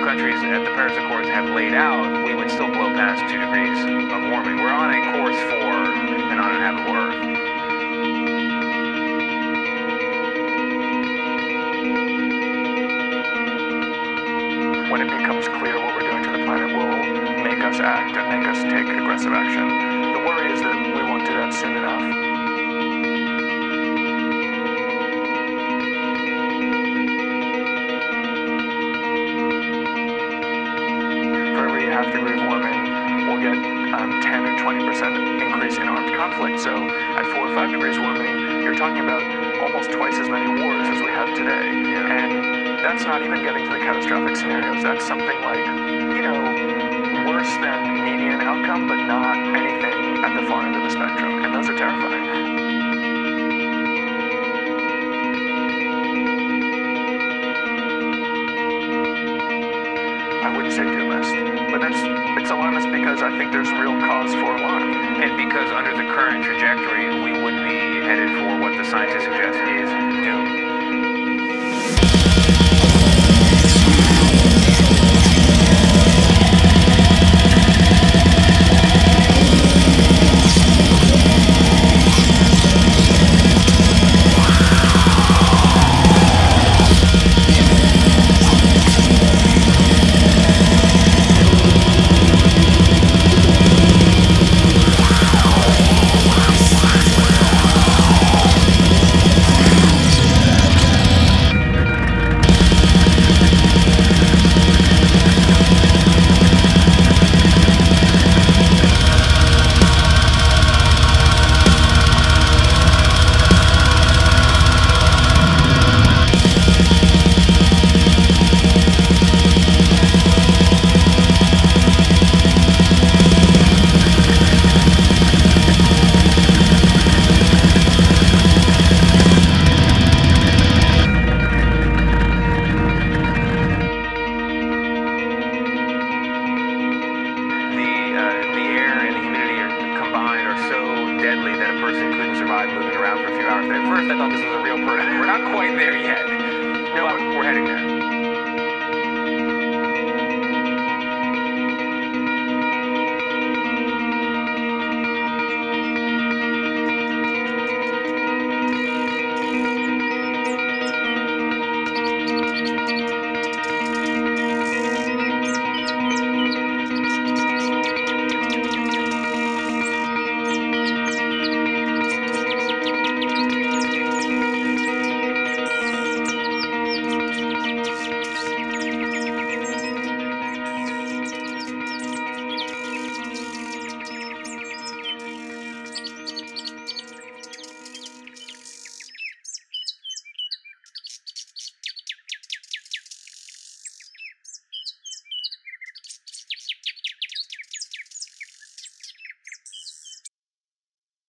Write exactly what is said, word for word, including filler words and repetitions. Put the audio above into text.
countries at the Paris Accords have laid out, we would still blow past two degrees of warming. We're on a course for an uninhabitable Earth. When it becomes clear what we're doing to the planet will make us act and make us take aggressive action. The worry is that we won't do that soon enough. For every half degree of warming, we'll get um, ten or twenty percent increase in armed conflict. So at four or five degrees warming, you're talking about almost twice as many wars as we have today. Yeah. And that's not even getting to the catastrophic scenarios. That's something like, you know, worse than median outcome, but not anything at the far end of the spectrum. And those are terrifying. I wouldn't say doomist, but that's it's alarmist because I think there's real cause for alarm. And because under the current trajectory, we would be headed for what the scientists suggest is doom.